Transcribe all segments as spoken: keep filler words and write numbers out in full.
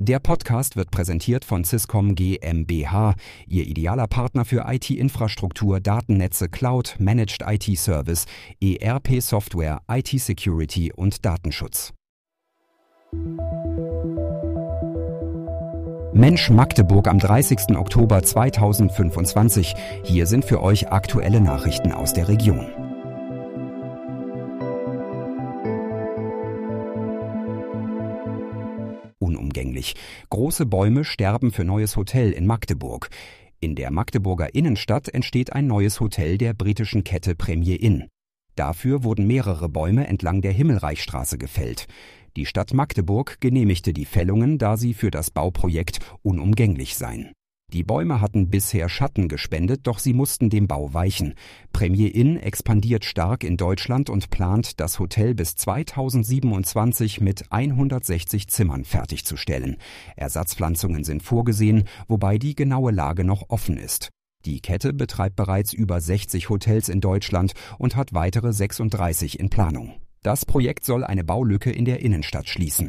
Der Podcast wird präsentiert von Swisscom GmbH, Ihr idealer Partner für I T-Infrastruktur, Datennetze, Cloud, Managed I T-Service, E R P-Software, I T-Security und Datenschutz. Mensch Magdeburg am dreißigsten Oktober zweitausendfünfundzwanzig. Hier sind für euch aktuelle Nachrichten aus der Region. Unumgänglich. Große Bäume sterben für neues Hotel in Magdeburg. In der Magdeburger Innenstadt entsteht ein neues Hotel der britischen Kette Premier Inn. Dafür wurden mehrere Bäume entlang der Himmelreichstraße gefällt. Die Stadt Magdeburg genehmigte die Fällungen, da sie für das Bauprojekt unumgänglich seien. Die Bäume hatten bisher Schatten gespendet, doch sie mussten dem Bau weichen. Premier Inn expandiert stark in Deutschland und plant, das Hotel bis zweitausendsiebenundzwanzig mit hundertsechzig Zimmern fertigzustellen. Ersatzpflanzungen sind vorgesehen, wobei die genaue Lage noch offen ist. Die Kette betreibt bereits über sechzig Hotels in Deutschland und hat weitere sechsunddreißig in Planung. Das Projekt soll eine Baulücke in der Innenstadt schließen.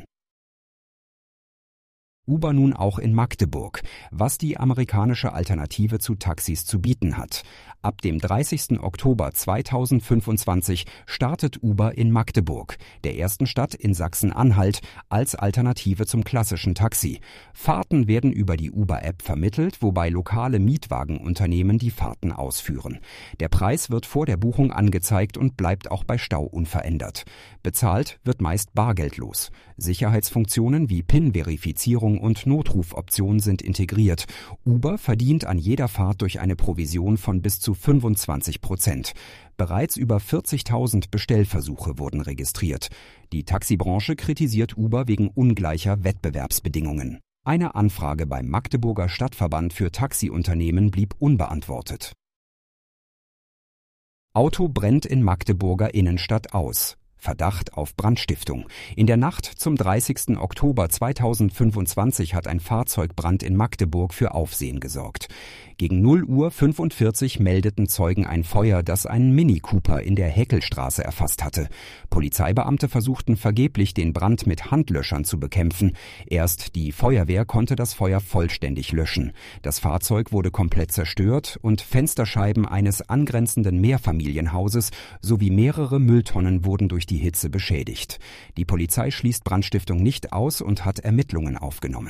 Uber nun auch in Magdeburg, was die amerikanische Alternative zu Taxis zu bieten hat. Ab dem dreißigsten Oktober zweitausendfünfundzwanzig startet Uber in Magdeburg, der ersten Stadt in Sachsen-Anhalt, als Alternative zum klassischen Taxi. Fahrten werden über die Uber-App vermittelt, wobei lokale Mietwagenunternehmen die Fahrten ausführen. Der Preis wird vor der Buchung angezeigt und bleibt auch bei Stau unverändert. Bezahlt wird meist bargeldlos. Sicherheitsfunktionen wie P I N-Verifizierung und Notrufoption sind integriert. Uber verdient an jeder Fahrt durch eine Provision von bis zu fünfundzwanzig Prozent. Bereits über vierzigtausend Bestellversuche wurden registriert. Die Taxibranche kritisiert Uber wegen ungleicher Wettbewerbsbedingungen. Eine Anfrage beim Magdeburger Stadtverband für Taxiunternehmen blieb unbeantwortet. Auto brennt in Magdeburger Innenstadt aus. Verdacht auf Brandstiftung. In der Nacht zum dreißigsten Oktober zweitausendfünfundzwanzig hat ein Fahrzeugbrand in Magdeburg für Aufsehen gesorgt. Gegen null Uhr fünfundvierzig meldeten Zeugen ein Feuer, das einen Mini Cooper in der Heckelstraße erfasst hatte. Polizeibeamte versuchten vergeblich, den Brand mit Handlöschern zu bekämpfen. Erst die Feuerwehr konnte das Feuer vollständig löschen. Das Fahrzeug wurde komplett zerstört und Fensterscheiben eines angrenzenden Mehrfamilienhauses sowie mehrere Mülltonnen wurden durch die Hitze beschädigt. Die Polizei schließt Brandstiftung nicht aus und hat Ermittlungen aufgenommen.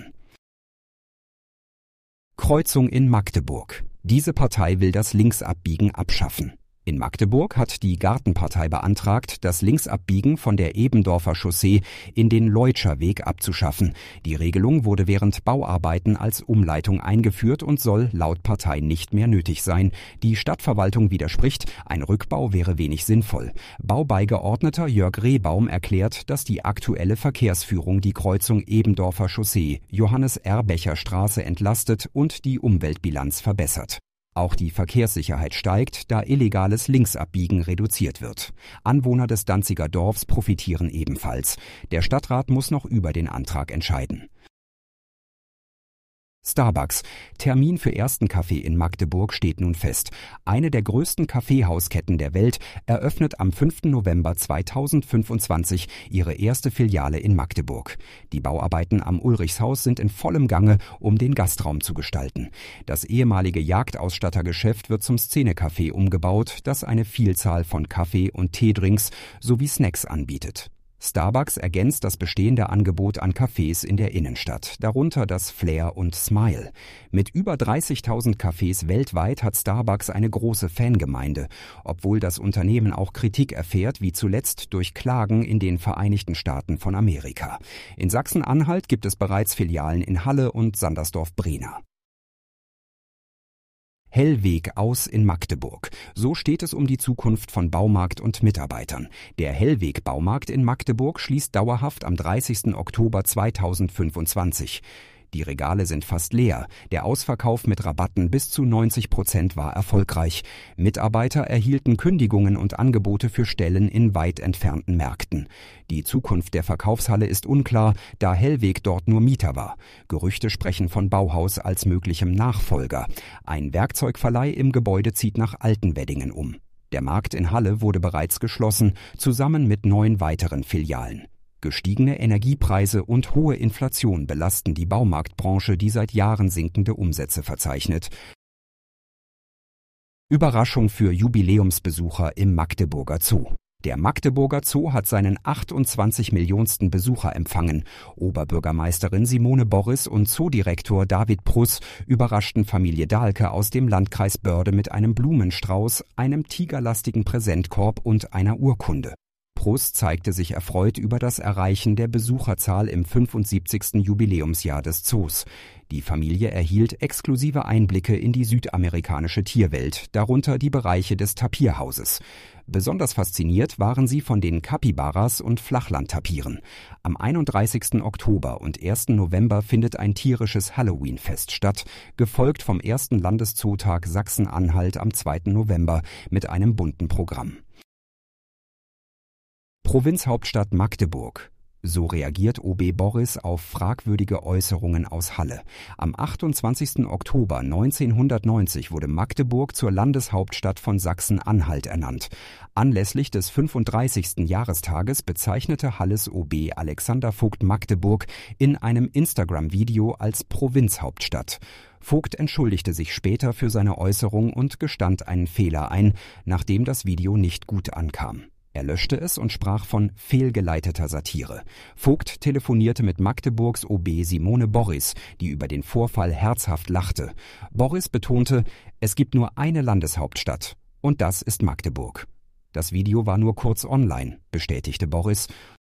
Kreuzung in Magdeburg. Diese Partei will das Linksabbiegen abschaffen. In Magdeburg hat die Gartenpartei beantragt, das Linksabbiegen von der Ebendorfer Chaussee in den Leutscher Weg abzuschaffen. Die Regelung wurde während Bauarbeiten als Umleitung eingeführt und soll laut Partei nicht mehr nötig sein. Die Stadtverwaltung widerspricht, ein Rückbau wäre wenig sinnvoll. Baubeigeordneter Jörg Rehbaum erklärt, dass die aktuelle Verkehrsführung die Kreuzung Ebendorfer Chaussee Johannes-Erbecher-Straße entlastet und die Umweltbilanz verbessert. Auch die Verkehrssicherheit steigt, da illegales Linksabbiegen reduziert wird. Anwohner des Danziger Dorfs profitieren ebenfalls. Der Stadtrat muss noch über den Antrag entscheiden. Starbucks. Termin für ersten Kaffee in Magdeburg steht nun fest. Eine der größten Kaffeehausketten der Welt eröffnet am fünften November zweitausendfünfundzwanzig ihre erste Filiale in Magdeburg. Die Bauarbeiten am Ulrichshaus sind in vollem Gange, um den Gastraum zu gestalten. Das ehemalige Jagdausstattergeschäft wird zum Szenecafé umgebaut, das eine Vielzahl von Kaffee- und Teedrinks sowie Snacks anbietet. Starbucks ergänzt das bestehende Angebot an Cafés in der Innenstadt, darunter das Flair und Smile. Mit über dreißigtausend Cafés weltweit hat Starbucks eine große Fangemeinde, obwohl das Unternehmen auch Kritik erfährt, wie zuletzt durch Klagen in den Vereinigten Staaten von Amerika. In Sachsen-Anhalt gibt es bereits Filialen in Halle und Sandersdorf-Brehna. Hellweg aus in Magdeburg. So steht es um die Zukunft von Baumarkt und Mitarbeitern. Der Hellweg Baumarkt in Magdeburg schließt dauerhaft am dreißigsten Oktober zweitausendfünfundzwanzig. Die Regale sind fast leer. Der Ausverkauf mit Rabatten bis zu neunzig Prozent war erfolgreich. Mitarbeiter erhielten Kündigungen und Angebote für Stellen in weit entfernten Märkten. Die Zukunft der Verkaufshalle ist unklar, da Hellweg dort nur Mieter war. Gerüchte sprechen von Bauhaus als möglichem Nachfolger. Ein Werkzeugverleih im Gebäude zieht nach Altenweddingen um. Der Markt in Halle wurde bereits geschlossen, zusammen mit neun weiteren Filialen. Gestiegene Energiepreise und hohe Inflation belasten die Baumarktbranche, die seit Jahren sinkende Umsätze verzeichnet. Überraschung für Jubiläumsbesucher im Magdeburger Zoo. Der Magdeburger Zoo hat seinen achtundzwanzig Millionsten Besucher empfangen. Oberbürgermeisterin Simone Borris und Zoodirektor David Pruss überraschten Familie Dahlke aus dem Landkreis Börde mit einem Blumenstrauß, einem tigerlastigen Präsentkorb und einer Urkunde. Pruss zeigte sich erfreut über das Erreichen der Besucherzahl im fünfundsiebzigsten Jubiläumsjahr des Zoos. Die Familie erhielt exklusive Einblicke in die südamerikanische Tierwelt, darunter die Bereiche des Tapirhauses. Besonders fasziniert waren sie von den Kapibaras und Flachlandtapiren. Am einunddreißigsten Oktober und ersten November findet ein tierisches Halloween-Fest statt, gefolgt vom ersten Landeszootag Sachsen-Anhalt am zweiten November mit einem bunten Programm. Provinzhauptstadt Magdeburg. So reagiert O B Borris auf fragwürdige Äußerungen aus Halle. Am achtundzwanzigsten Oktober neunzehnhundertneunzig wurde Magdeburg zur Landeshauptstadt von Sachsen-Anhalt ernannt. Anlässlich des fünfunddreißigsten Jahrestages bezeichnete Halles O B Alexander Vogt Magdeburg in einem Instagram-Video als Provinzhauptstadt. Vogt entschuldigte sich später für seine Äußerung und gestand einen Fehler ein, nachdem das Video nicht gut ankam. Er löschte es und sprach von fehlgeleiteter Satire. Vogt telefonierte mit Magdeburgs O B Simone Borris, die über den Vorfall herzhaft lachte. Borris betonte, es gibt nur eine Landeshauptstadt und das ist Magdeburg. Das Video war nur kurz online, bestätigte Borris.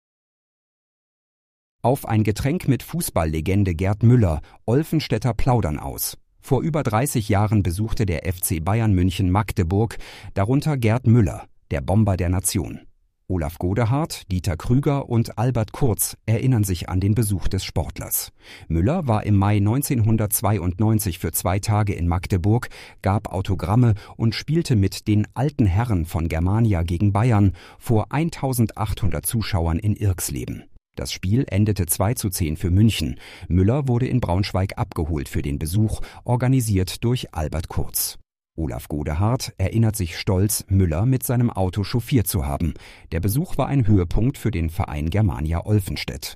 Auf ein Getränk mit Fußballlegende Gerd Müller, Olfenstädter plaudern aus. Vor über dreißig Jahren besuchte der F C Bayern München Magdeburg, darunter Gerd Müller, der Bomber der Nation. Olaf Godehard, Dieter Krüger und Albert Kurz erinnern sich an den Besuch des Sportlers. Müller war im Mai neunzehnhundertzweiundneunzig für zwei Tage in Magdeburg, gab Autogramme und spielte mit den alten Herren von Germania gegen Bayern vor eintausendachthundert Zuschauern in Irxleben. Das Spiel endete zwei zu zehn für München. Müller wurde in Braunschweig abgeholt für den Besuch, organisiert durch Albert Kurz. Olaf Godehard erinnert sich stolz, Müller mit seinem Auto chauffiert zu haben. Der Besuch war ein Höhepunkt für den Verein Germania Olfenstedt.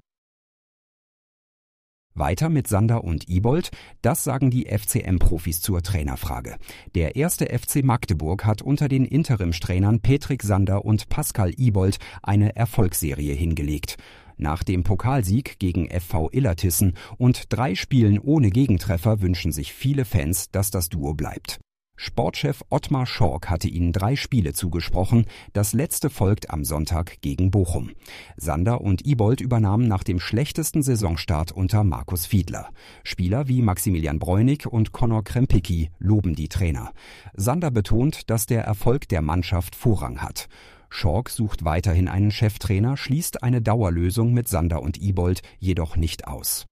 Weiter mit Sander und Ibold, das sagen die F C M-Profis zur Trainerfrage. Der erste F C Magdeburg hat unter den Interimstrainern Petrik Sander und Pascal Ibold eine Erfolgsserie hingelegt. Nach dem Pokalsieg gegen F V Illertissen und drei Spielen ohne Gegentreffer wünschen sich viele Fans, dass das Duo bleibt. Sportchef Ottmar Schork hatte ihnen drei Spiele zugesprochen, das letzte folgt am Sonntag gegen Bochum. Sander und Ibold übernahmen nach dem schlechtesten Saisonstart unter Markus Fiedler. Spieler wie Maximilian Bräunig und Conor Krempicki loben die Trainer. Sander betont, dass der Erfolg der Mannschaft Vorrang hat. Schork sucht weiterhin einen Cheftrainer, schließt eine Dauerlösung mit Sander und Ibold jedoch nicht aus.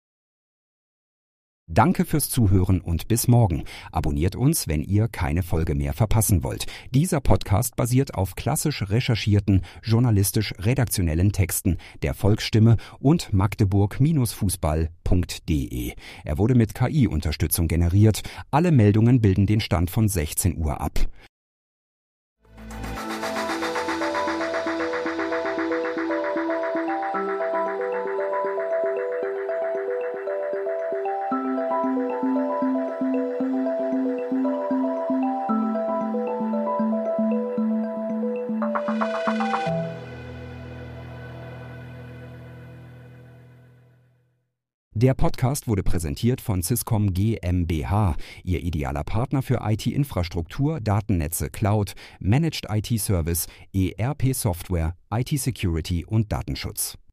Danke fürs Zuhören und bis morgen. Abonniert uns, wenn ihr keine Folge mehr verpassen wollt. Dieser Podcast basiert auf klassisch recherchierten, journalistisch-redaktionellen Texten der Volksstimme und magdeburg Fußball punkt de. Er wurde mit K I-Unterstützung generiert. Alle Meldungen bilden den Stand von sechzehn Uhr ab. Der Podcast wurde präsentiert von Swisscom GmbH, Ihr idealer Partner für I T-Infrastruktur, Datennetze, Cloud, Managed I T-Service, E R P-Software, I T-Security und Datenschutz.